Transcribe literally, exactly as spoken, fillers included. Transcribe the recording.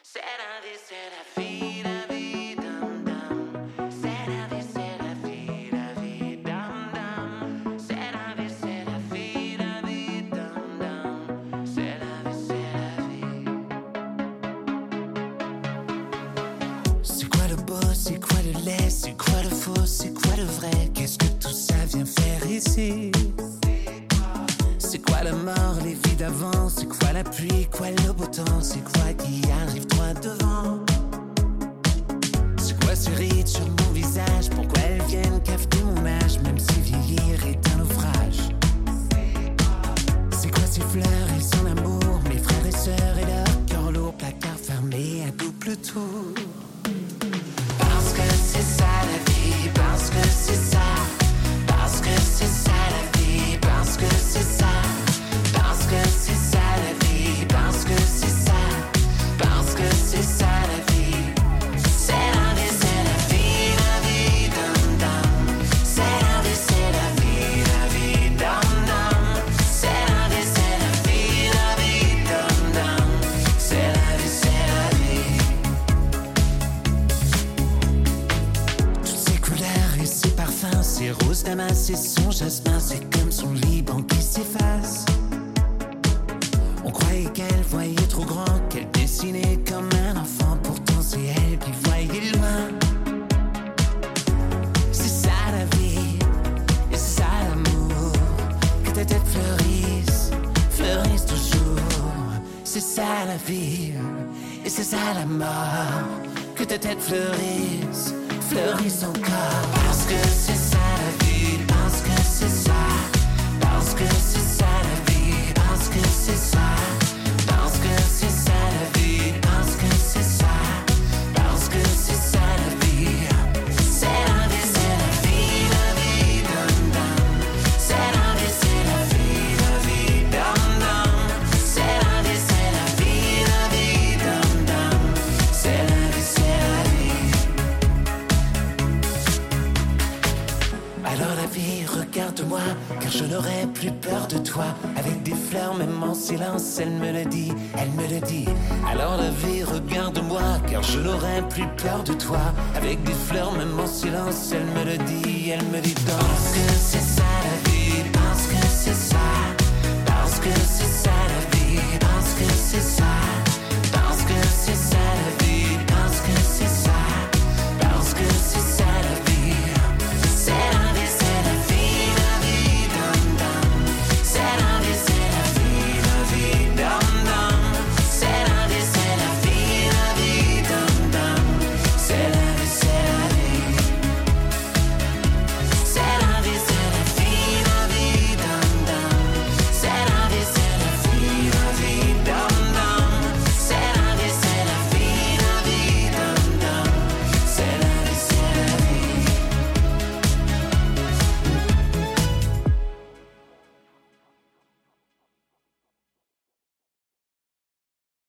C'est la vie, c'est la vie, la vie, dum dum. C'est la vie, c'est la vie, la vie, dum dum. C'est la vie, c'est la vie, la vie, dum dum. C'est la vie, c'est la vie. C'est quoi le beau, c'est quoi le laid, c'est quoi le faux, c'est quoi le vrai? Qu'est-ce que tout ça vient faire ici? C'est quoi la mort, les vies d'avant? C'est quoi la pluie, quoi le beau temps? C'est quoi qui arrive droit devant? C'est quoi ces rides sur mon visage? Pourquoi elles viennent cafeter mon âge? Même si vieillir est un naufrage. C'est quoi ces fleurs et son amour? Mes frères et sœurs et leur cœur lourd, placard fermé à double tour. Parce que c'est ça la vie, parce que c'est ça. Parce que c'est ça la vie, parce que c'est ça. Parce que c'est ça la vie, parce que c'est ça. Parce que c'est ça la vie. C'est la vie, c'est la vie, la vie, dum dum. C'est la vie, c'est la vie, la vie, dum dum. C'est la vie, c'est la vie, la vie, dum dum. C'est la vie, c'est la vie. Toutes ces couleurs et ces parfums, ces roses damas et son jasmin, c'est comme son Liban qui s'efface. On croyait qu'elle voyait trop grand, qu'elle dessinait comme un enfant. Pourtant c'est elle qui voyait loin. C'est ça la vie, et c'est ça l'amour. Que ta tête fleurisse, fleurisse toujours. C'est ça la vie, et c'est ça la mort. Que ta tête fleurisse, fleurisse encore. Parce que c'est ça la vie, parce que c'est ça. Parce que c'est ça la vie, parce que c'est ça. Parce que c'est ça la vie, parce que c'est ça. Parce que c'est ça la vie. C'est la vie, c'est la vie, la vie, dum dum. C'est la vie, c'est la vie, la vie, dum dum. C'est la vie, c'est la vie, la vie, dum dum. C'est la vie, c'est la vie. Alors la vie, regarde-moi, car je n'aurai plus peur de toi. Avec des fleurs, même en silence, elle me le dit, elle me le dit. Alors la vie, regarde-moi, car je n'aurai plus peur de toi. Avec des fleurs, même en silence, elle me le dit, elle me dit. Parce que c'est ça la vie, parce que c'est ça. Parce que c'est ça la vie, parce que c'est ça.